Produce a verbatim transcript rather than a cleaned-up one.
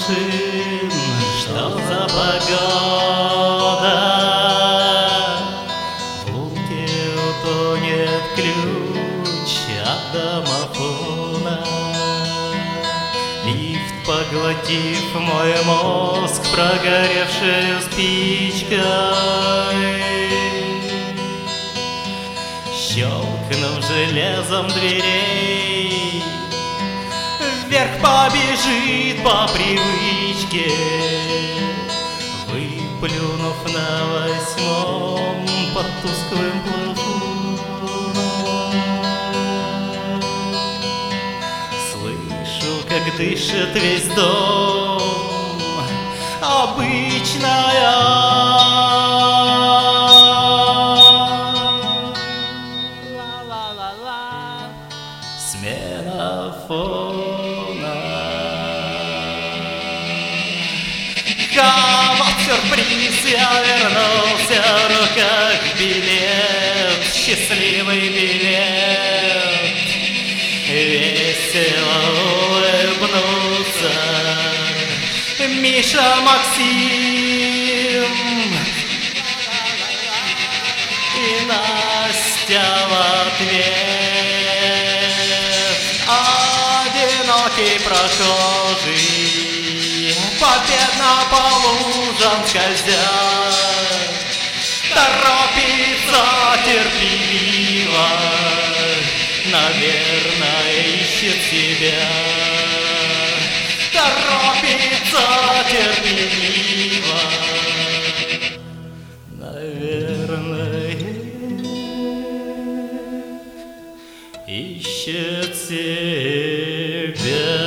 машин, что за погода? В лунке утонет ключ от домофона. Лифт, поглотив мой мозг прогоревшей спичкой, щелкнув железом дверей, вверх побежит по привычке, выплюнув на восьмом под тусклым плафоном. Слышу, как дышит весь дом, обычная смена фона. Вот сюрприз, я вернулся, в руках билет, счастливый билет. Весело улыбнуться Миша, Максим и Настя в ответ. Одинокий прохожий победно по лужам скользя торопится терпеливо, наверное, ищет себя. Торопится терпеливо, наверное, ищет себя.